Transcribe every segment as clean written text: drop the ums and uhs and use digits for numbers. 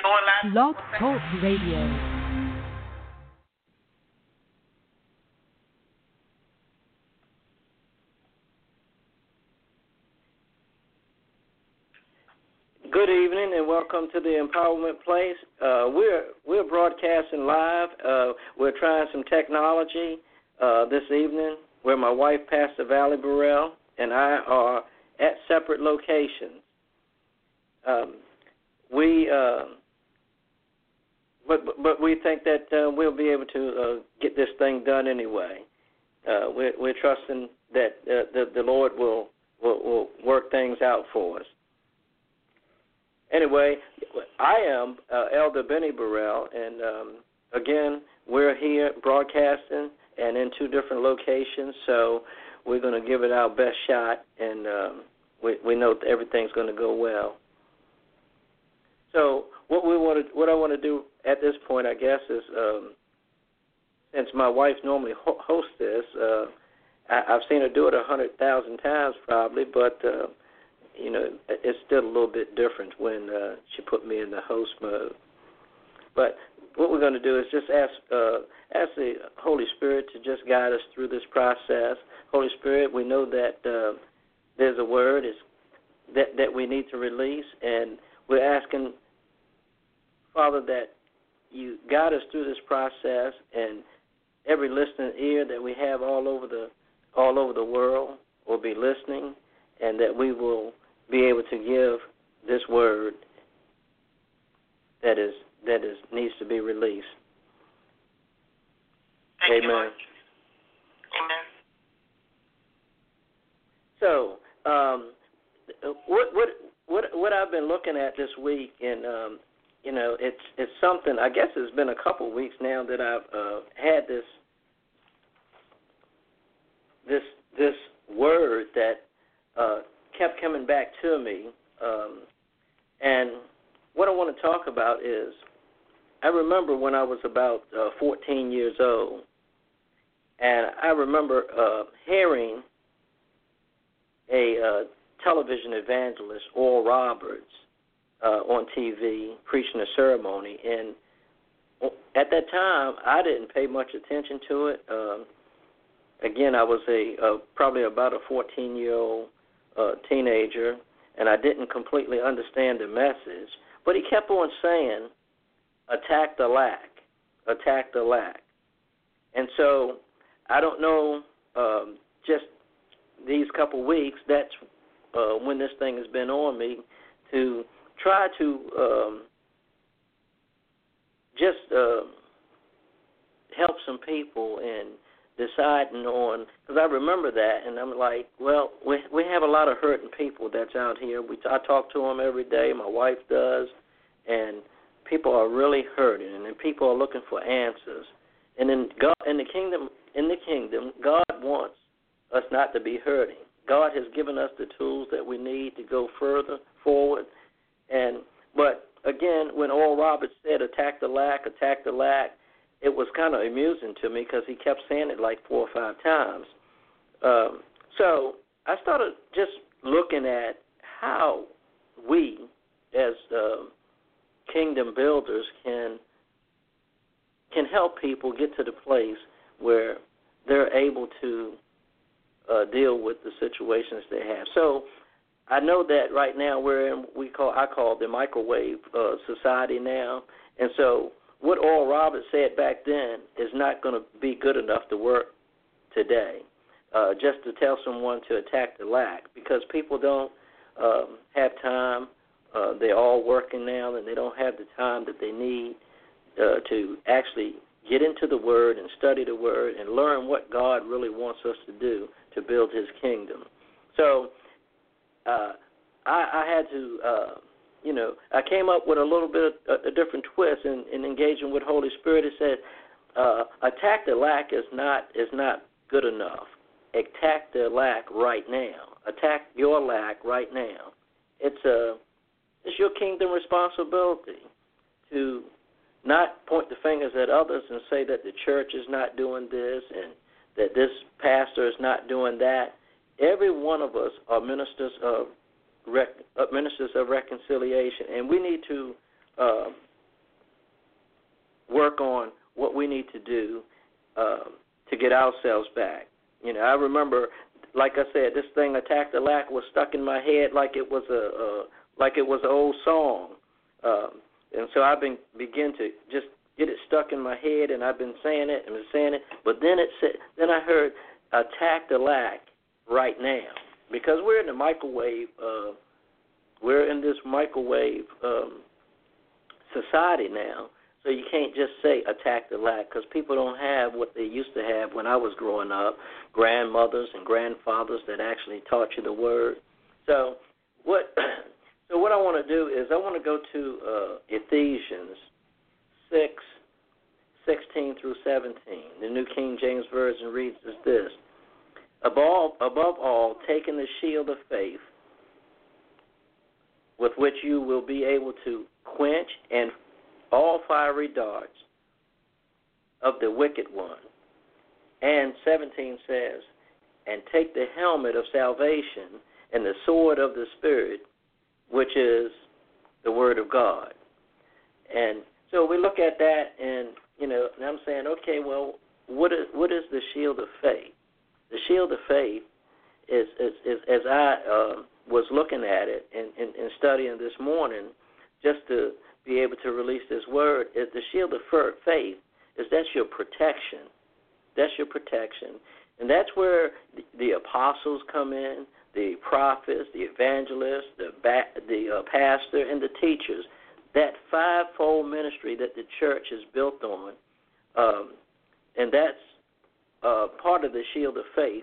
Blog Talk Radio. Good evening and welcome to the Empowerment Place. We're broadcasting live. We're trying some technology this evening where my wife, Pastor Valerie Burrell, and I are at separate locations. But we think that we'll be able to get this thing done anyway. We're trusting that the Lord will work things out for us. Anyway, I am Elder Benny Burrell, and again, we're here broadcasting and in two different locations, so we're going to give it our best shot, and we know that everything's going to go well. So what I want to do at this point, I guess, is since my wife normally hosts this, I've seen her do it 100,000 times probably, but it's still a little bit different when she put me in the host mode. But what we're going to do is just ask the Holy Spirit to just guide us through this process. Holy Spirit, we know that there's a word that we need to release, and we're asking, Father, that you guide us through this process, and every listening ear that we have all over the world will be listening, and that we will be able to give this word that needs to be released. Thank you, Amen. Amen. So, what I've been looking at this week, and it's something. I guess it's been a couple weeks now that I've had this word that kept coming back to me, and what I want to talk about is, I remember when I was about 14 years old, and I remember hearing a television evangelist, Oral Roberts, on TV preaching a ceremony, and at that time I didn't pay much attention to it. Again, I was probably about a 14-year-old teenager, and I didn't completely understand the message. But he kept on saying, attack the lack, attack the lack. And so I don't know, just these couple weeks, that's when this thing has been on me, to try to just help some people in deciding on, because I remember that, and I'm like, well, we have a lot of hurting people that's out here. I talk to them every day, my wife does, and people are really hurting, and then people are looking for answers. And in God, in the kingdom, God wants us not to be hurting. God has given us the tools that we need to go further forward. But again, when Oral Roberts said, attack the lack, it was kind of amusing to me because he kept saying it like 4 or 5 times. So I started just looking at how we, as kingdom builders, can help people get to the place where they're able to deal with the situations they have. So I know that right now we're in I call the microwave society now, and so what Oral Roberts said back then is not going to be good enough to work today. Just to tell someone to attack the lack, because people don't have time. They're all working now, and they don't have the time that they need to actually get into the Word and study the Word and learn what God really wants us to do to build His kingdom. So I had to, I came up with a little bit of a different twist in engaging with Holy Spirit. It said, attack the lack is not good enough. Attack the lack right now. Attack your lack right now. It's your kingdom responsibility to not point the fingers at others and say that the church is not doing this and that this pastor is not doing that. Every one of us are ministers of reconciliation, and we need to work on what we need to do to get ourselves back. You know, I remember, like I said, this thing "Attack the Lack" was stuck in my head like it was an old song, and so I've begin to just get it stuck in my head, and I've been saying it. But then I heard "Attack the Lack" right now, because we're in the microwave. We're in this microwave society now. So you can't just say "attack the lack," because people don't have what they used to have when I was growing up, grandmothers and grandfathers that actually taught you the word. So what I want to do is I want to go to Ephesians 6:16 through 17. The New King James Version reads as this: above all, taking the shield of faith, with which you will be able to quench and all fiery darts of the wicked one. And 17 says, and take the helmet of salvation and the sword of the Spirit, which is the Word of God. And so we look at that, and I'm saying, okay, well, what is the shield of faith? The shield of faith is as I was looking at it and studying this morning, just to be able to release this word, is the shield of faith. That's your protection. That's your protection, and that's where the apostles come in, the prophets, the evangelists, the pastor, and the teachers. That fivefold ministry that the church is built on, and that's part of the shield of faith.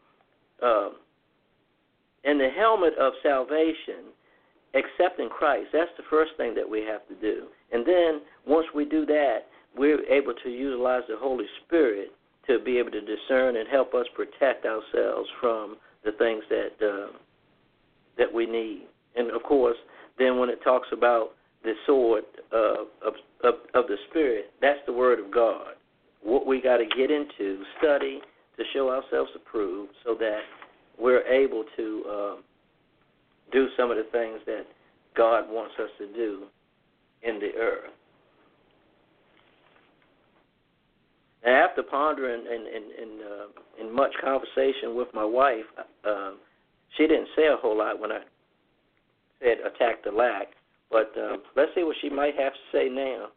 And the helmet of salvation, accepting Christ, that's the first thing that we have to do. And then once we do that, we're able to utilize the Holy Spirit to be able to discern and help us protect ourselves from the things that we need. And, of course, then when it talks about the sword of the Spirit, that's the Word of God. What we got to get into, study to show ourselves approved, so that we're able to do some of the things that God wants us to do in the earth. And after pondering and much conversation with my wife, she didn't say a whole lot when I said "attack the lack," but let's see what she might have to say now.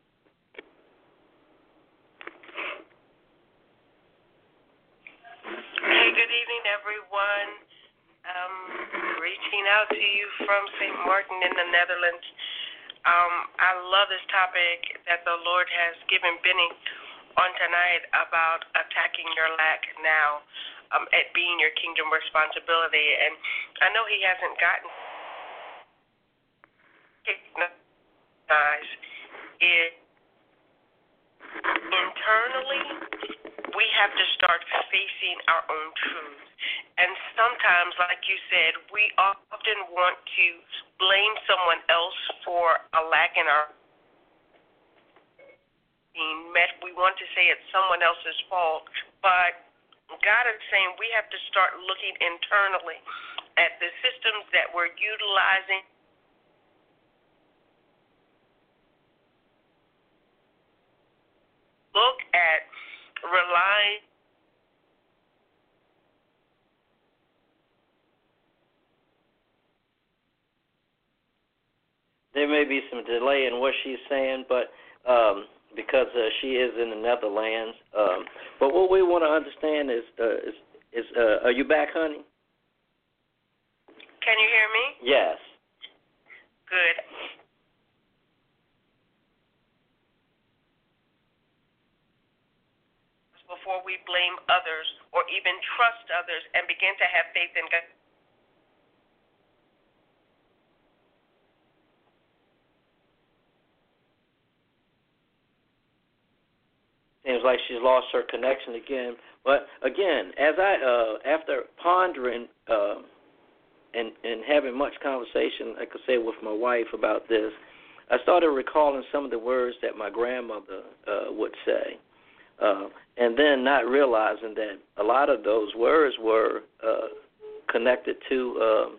Hey, good evening, everyone. Reaching out to you from St. Martin in the Netherlands. I love this topic that the Lord has given Benny on tonight about attacking your lack now, at being your kingdom responsibility. And I know he hasn't gotten it internally. We have to start facing our own truth. And sometimes, like you said, we often want to blame someone else for a lack in our being met. We want to say it's someone else's fault. But God is saying we have to start looking internally at the systems that we're utilizing. Look at relying. There may be some delay in what she's saying, but because she is in the Netherlands. But what we want to understand is are you back, honey? Can you hear me? Yes. Good. Before we blame others or even trust others and begin to have faith in God. Seems like she's lost her connection again. But again, as after pondering and having much conversation, like I say, with my wife about this, I started recalling some of the words that my grandmother would say, and then not realizing that a lot of those words were connected to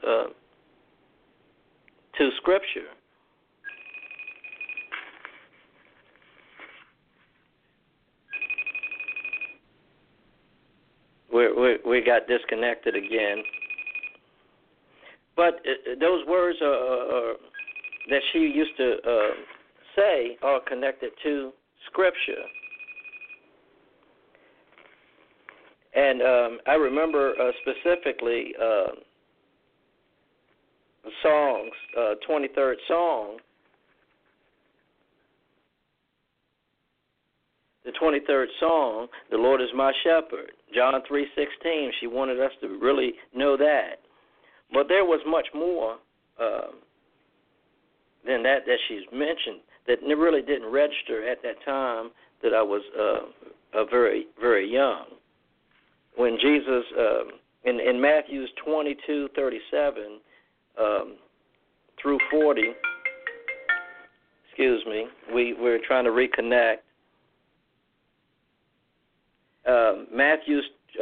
Scripture. we got disconnected again. But those words that she used to say are connected to Scripture. And I remember specifically songs, 23rd song. The 23rd song, "The Lord is my shepherd," John 3:16. She wanted us to really know that. But there was much more than that she's mentioned that really didn't register at that time that I was very, very young. When Jesus, in Matthew 22:37 through 40, we're trying to reconnect. Matthew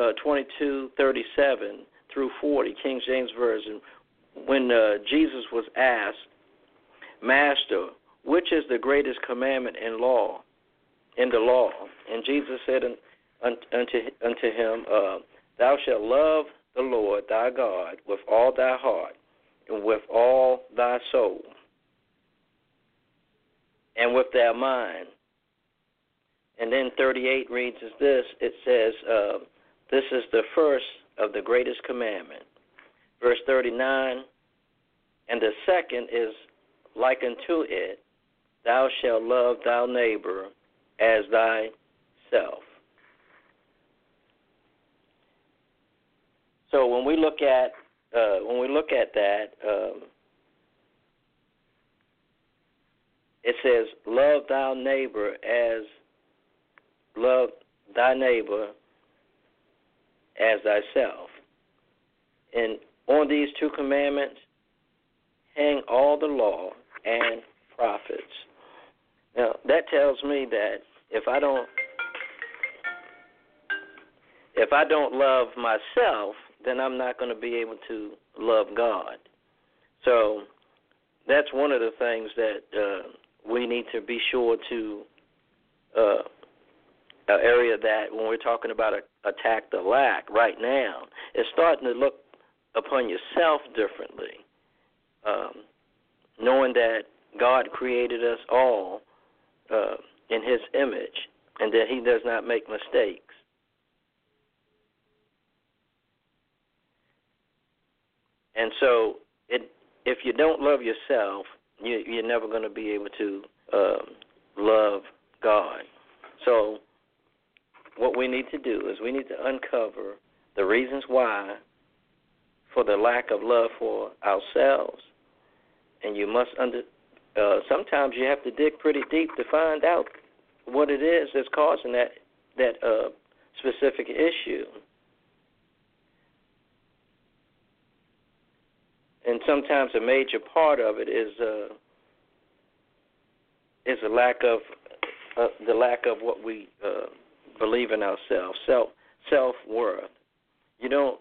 22:37 through 40, King James Version, when Jesus was asked, "Master, which is the greatest commandment in the law?" And Jesus said unto him, "Thou shalt love the Lord thy God with all thy heart and with all thy soul and with thy mind." And then 38 reads as this. It says, "This is the first of the greatest commandment." Verse 39, "And the second is like unto it, thou shalt love thy neighbor as thyself." So when we look at that, it says, "Love thy neighbor as thyself." And on these two commandments hang all the law and prophets. Now that tells me that if I don't love myself, then I'm not going to be able to love God. So that's one of the things that we need to be sure to an area that when we're talking about attack the lack right now, it's starting to look upon yourself differently, knowing that God created us all in His image and that He does not make mistakes. And so if you don't love yourself, you're never going to be able to love God. So what we need to do is we need to uncover the reasons why for the lack of love for ourselves. And you must sometimes you have to dig pretty deep to find out what it is that's causing that specific issue. And sometimes a major part of it is a lack of the lack of what we believe in ourselves, self-worth. You don't.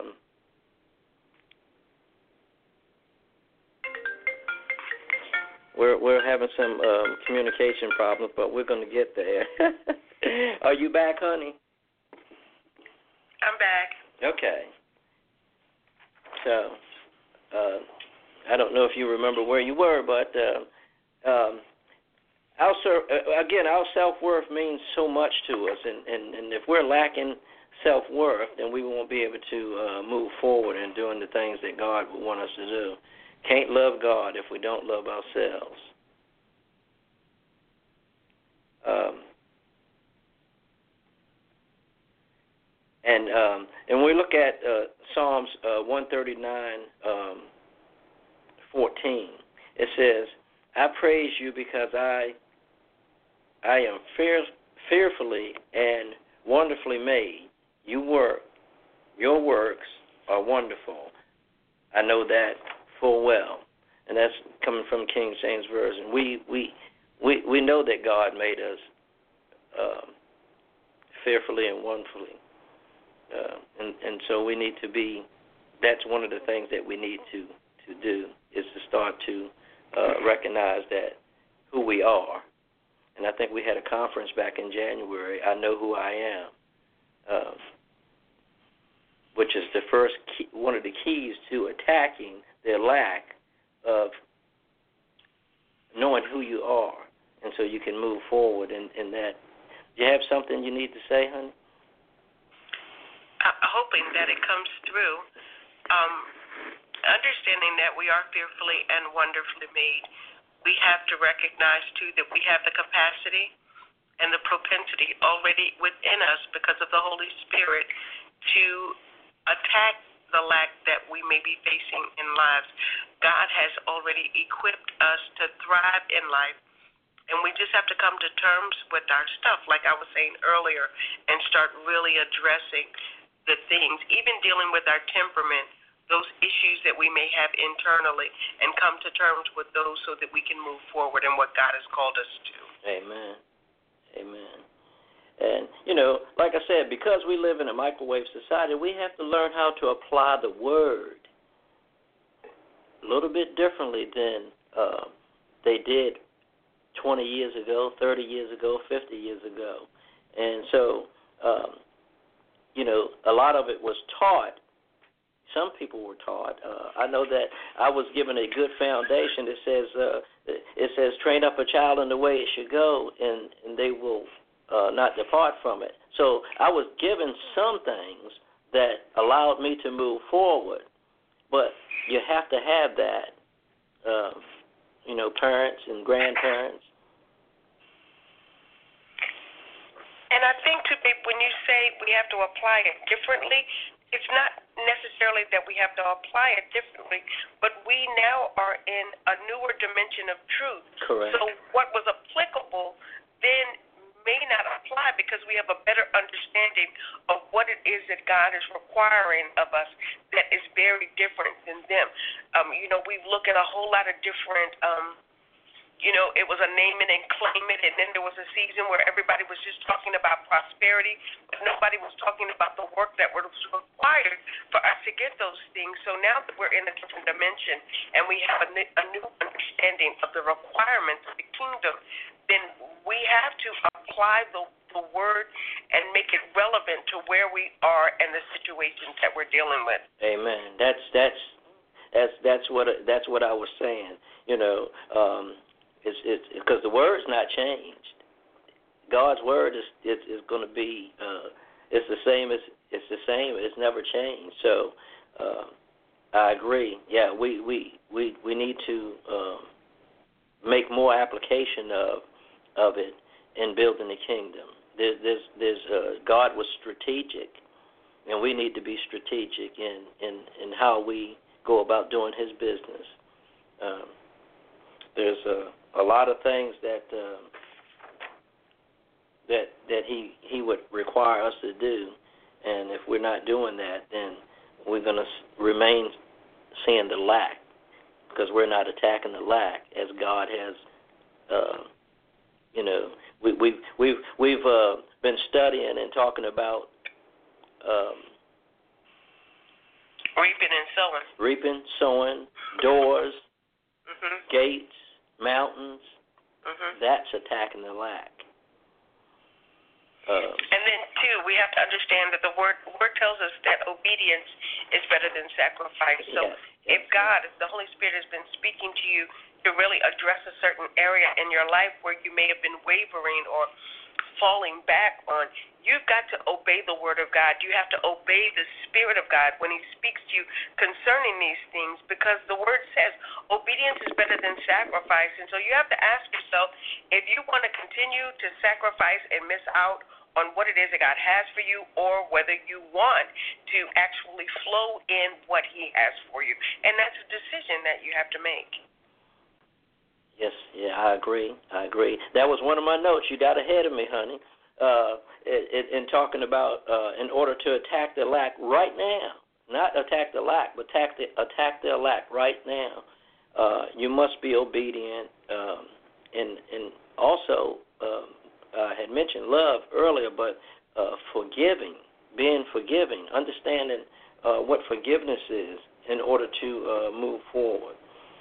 We're having some communication problems, but we're going to get there. Are you back, honey? I'm back. Okay. So. I don't know if you remember where you were, but our self-worth means so much to us, and if we're lacking self-worth, then we won't be able to move forward in doing the things that God would want us to do. Can't love God if we don't love ourselves. And we look at Psalms 139:14. It says, "I praise you because I am fearfully and wonderfully made. Your works are wonderful. I know that full well." And that's coming from King James Version. We know that God made us fearfully and wonderfully. And so we need to be, that's one of the things that we need to do, is to start to recognize that who we are. And I think we had a conference back in January, I Know Who I Am. which is the first key, one of the keys to attacking their lack of knowing who you are, and so you can move forward in that. Do you have something you need to say, honey? Hoping that it comes through. Understanding that we are fearfully and wonderfully made, we have to recognize, too, that we have the capacity and the propensity already within us because of the Holy Spirit to attack the lack that we may be facing in lives. God has already equipped us to thrive in life, and we just have to come to terms with our stuff, like I was saying earlier, and start really addressing the things, even dealing with our temperament, those issues that we may have internally, and come to terms with those so that we can move forward in what God has called us to. Amen. Amen. And, like I said, because we live in a microwave society, we have to learn how to apply the word a little bit differently than they did 20 years ago, 30 years ago, 50 years ago. And so, a lot of it was taught. Some people were taught. I know that I was given a good foundation that says, train up a child in the way it should go, and they will not depart from it. So I was given some things that allowed me to move forward, but you have to have that, parents and grandparents. And I think, when you say we have to apply it differently, it's not necessarily that we have to apply it differently, but we now are in a newer dimension of truth. Correct. So what was applicable then may not apply because we have a better understanding of what it is that God is requiring of us that is very different than them. We look at a whole lot of different it was a name it and claim it, and then there was a season where everybody was just talking about prosperity, but nobody was talking about the work that was required for us to get those things. So now that we're in a different dimension and we have a new understanding of the requirements of the kingdom, then we have to apply the word and make it relevant to where we are and the situations that we're dealing with. Amen. That's what I was saying. It's because the word's not changed. God's word is going to be it's the same. It's never changed. So I agree. Yeah, we need to make more application of it in building the kingdom. God was strategic, and we need to be strategic in how we go about doing His business. There's a lot of things that he would require us to do, and if we're not doing that, then we're going to remain seeing the lack because we're not attacking the lack as God has. We've been studying and talking about reaping, sowing, doors, gates, mountains. That's attacking the lack. And then, too, we have to understand that the word tells us that obedience is better than sacrifice. So if the Holy Spirit has been speaking to you to really address a certain area in your life where you may have been wavering or falling back on, you've got to obey the word of God. You have to obey the Spirit of God when He speaks to you concerning these things, because the word says obedience is better than sacrifice. And so you have to ask yourself, if you want to continue to sacrifice and miss out on what it is that God has for you, or whether you want to actually flow in what He has for you. And that's a decision that you have to make. Yes, I agree. That was one of my notes. You got ahead of me, honey, in talking about in order to attack the lack right now, not attack the lack, but attack the lack right now, you must be obedient. And also, I had mentioned love earlier, but being forgiving, understanding what forgiveness is in order to move forward.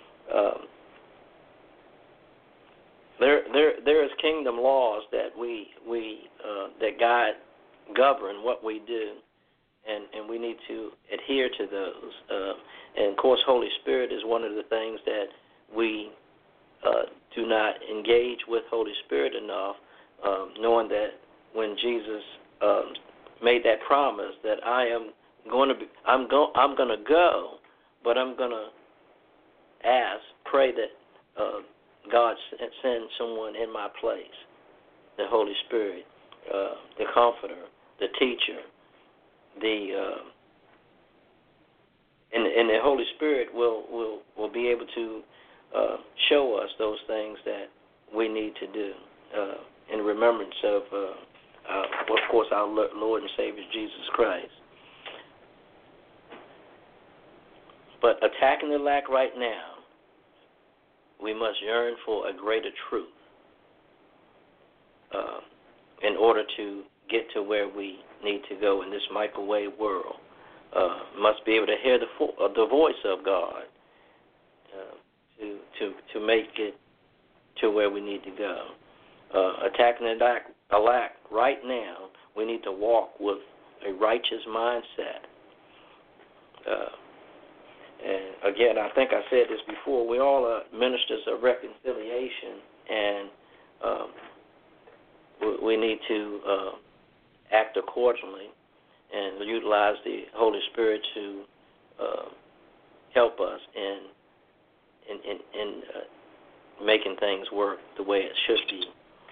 There is kingdom laws that that God govern what we do, and we need to adhere to those. And, of course, Holy Spirit is one of the things that we do not engage with Holy Spirit enough, knowing that when Jesus made that promise that I'm going to go, but I'm going to pray that God send someone in my place, the Holy Spirit, the Comforter, the Teacher, and the Holy Spirit will be able to show us those things that we need to do in remembrance of course, our Lord and Savior Jesus Christ. But attacking the lack right now, we must yearn for a greater truth in order to get to where we need to go in this microwave world. Must be able to hear the voice of God to make it to where we need to go. Attacking the lack right now, we need to walk with a righteous mindset. And again, I think I said this before, we all are ministers of reconciliation, and we need to act accordingly and utilize the Holy Spirit to help us in making things work the way it should be.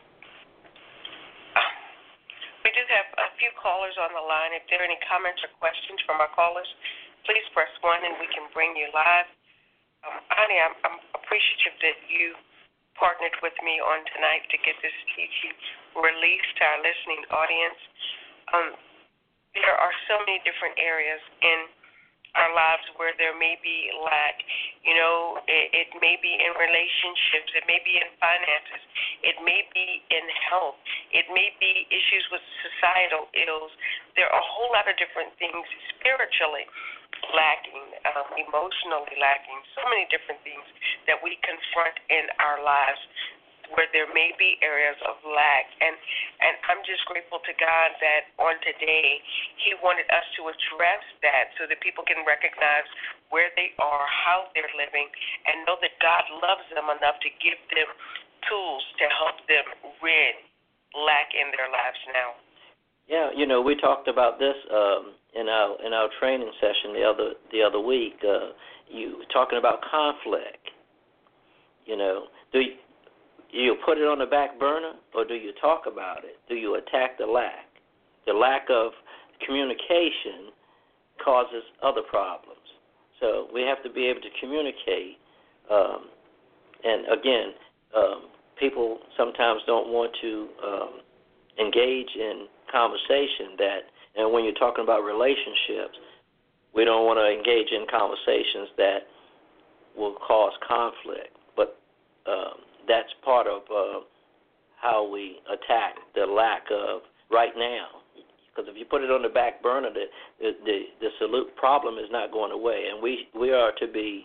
We do have a few callers on the line. If there are any comments or questions from our callers, please press 1 and we can bring you live. Ani, I'm appreciative that you partnered with me on tonight to get this teaching released to our listening audience. There are so many different areas in our lives where there may be lack. You know, it may be in relationships, it may be in finances, it may be in health, it may be issues with societal ills. There are a whole lot of different things spiritually lacking, emotionally lacking, so many different things that we confront in our lives where there may be areas of lack. And I'm just grateful to God that on today He wanted us to address that so that people can recognize where they are, how they're living, and know that God loves them enough to give them tools to help them rid lack in their lives now. Yeah, you know, we talked about this in our training session the other week. You talking about conflict. You know, do you put it on the back burner, or do you talk about it? Do you attack the lack? The lack of communication causes other problems. So we have to be able to communicate. And again, people sometimes don't want to engage in conversation and when you're talking about relationships, we don't want to engage in conversations that will cause conflict. But that's part of how we attack the lack of right now. Because if you put it on the back burner, the problem is not going away, and we are to be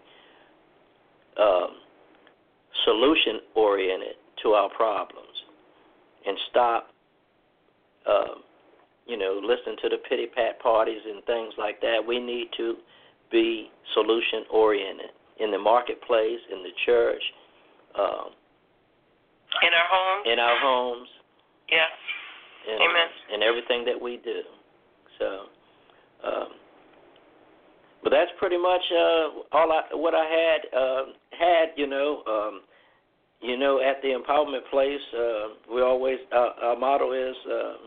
solution oriented to our problems and stop, listening to the pity pat parties and things like that. We need to be solution oriented in the marketplace, in the church. In our homes. Yeah. Amen. In everything that we do. So, but that's pretty much what I had. At the Empowerment Place, we always our motto is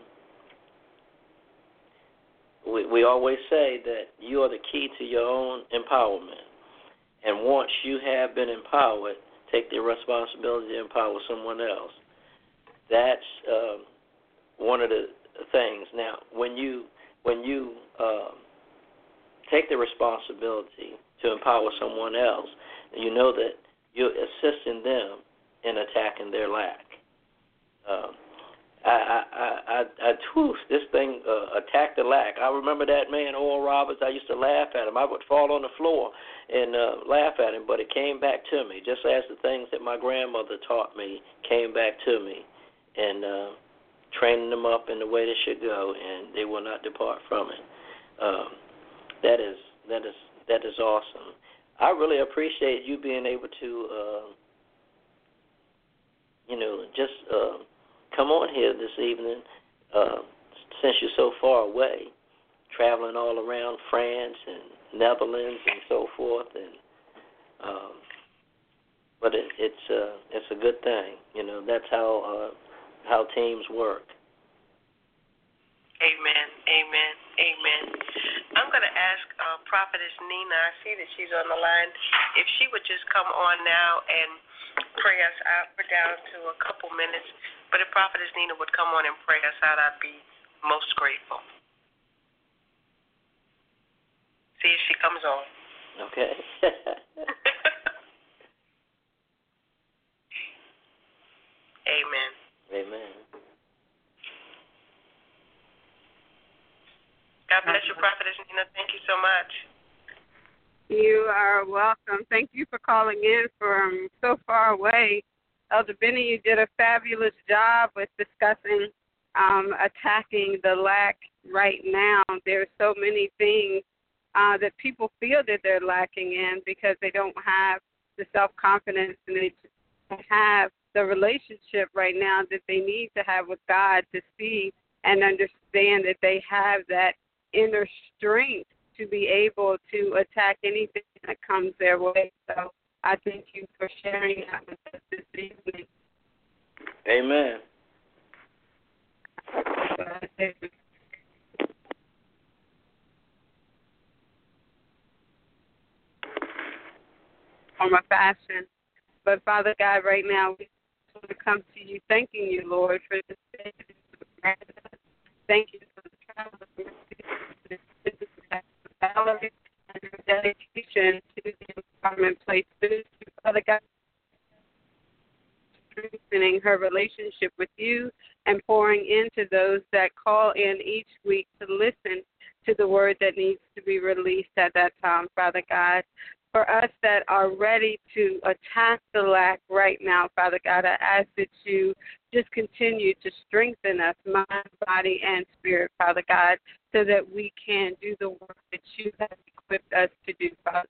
we always say that you are the key to your own empowerment, and once you have been empowered, take the responsibility to empower someone else. That's one of the things. Now, when you take the responsibility to empower someone else, you know that you're assisting them in attacking their lack. This thing, attack the lack. I remember that man, Oral Roberts. I used to laugh at him. I would fall on the floor and laugh at him, but it came back to me, just as the things that my grandmother taught me came back to me, and training them up in the way they should go, and they will not depart from it. that is awesome. I really appreciate you being able to, just come on here this evening, since you're so far away, traveling all around France and Netherlands and so forth, and but it's a good thing. That's how teams work. Amen. Amen. Amen. I'm going to ask Prophetess Nina. I see that she's on the line. If she would just come on now and pray us out. We're down to a couple minutes. But if Prophetess Nina would come on and pray us out, I'd be most grateful. See if she comes on. Okay. Amen. Amen. God bless you, Prophetess Nina. Thank you so much. You are welcome. Thank you for calling in from so far away. Elder Benny, you did a fabulous job with discussing attacking the lack right now. There are so many things that people feel that they're lacking in because they don't have the self-confidence and they don't have the relationship right now that they need to have with God to see and understand that they have that inner strength to be able to attack anything that comes their way. So I thank you for sharing that with us this evening. Amen. On my fashion. But Father God, right now we want to come to you thanking you, Lord, for this day. Thank you for the travel, Valerie, and her dedication to the empowerment place. Father God, strengthening her relationship with you and pouring into those that call in each week to listen to the word that needs to be released at that time, Father God. For us that are ready to attack the lack right now, Father God, I ask that you just continue to strengthen us, mind, body, and spirit, Father God, so that we can do the work that you have equipped us to do, Father.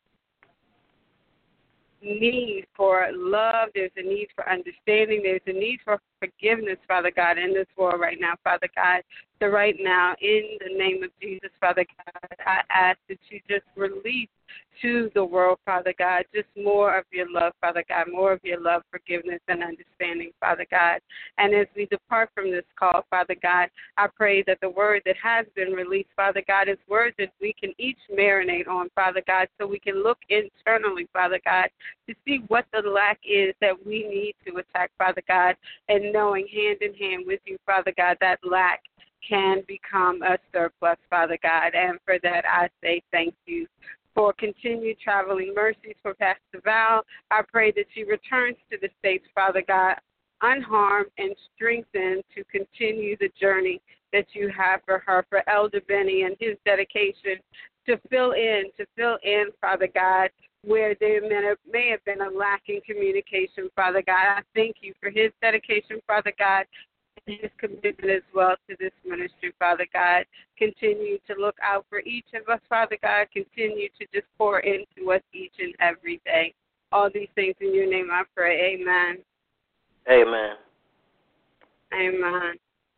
Need for love, there's a need for understanding, there's a need for forgiveness, Father God, in this world right now, Father God. So right now, in the name of Jesus, Father God, I ask that you just release to the world, Father God, just more of your love, Father God, more of your love, forgiveness, and understanding, Father God. And as we depart from this call, Father God, I pray that the word that has been released, Father God, is word that we can each marinate on, Father God, so we can look internally, Father God, to see what the lack is that we need to attack, Father God, and knowing hand in hand with you, Father God, that lack can become a surplus, Father God. And for that, I say thank you. For continued traveling mercies for Pastor Val, I pray that she returns to the States, Father God, unharmed and strengthened to continue the journey that you have for her, for Elder Benny and his dedication to fill in, Father God, where there may have been a lack in communication, Father God. I thank you for his dedication, Father God, and his commitment as well to this ministry, Father God. Continue to look out for each of us, Father God. Continue to just pour into us each and every day. All these things in your name I pray. Amen. Amen. Amen.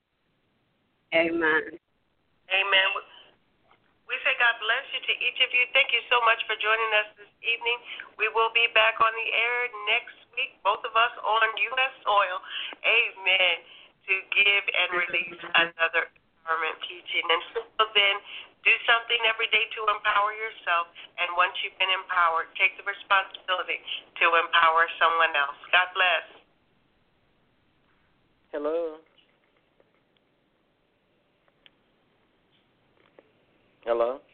Amen. Amen. We say God bless you to each of you. Thank you so much for joining us this evening. We will be back on the air next week, both of us on U.S. soil. Amen. To give and release another empowerment teaching. And so then, do something every day to empower yourself. And once you've been empowered, take the responsibility to empower someone else. God bless. Hello. Hello.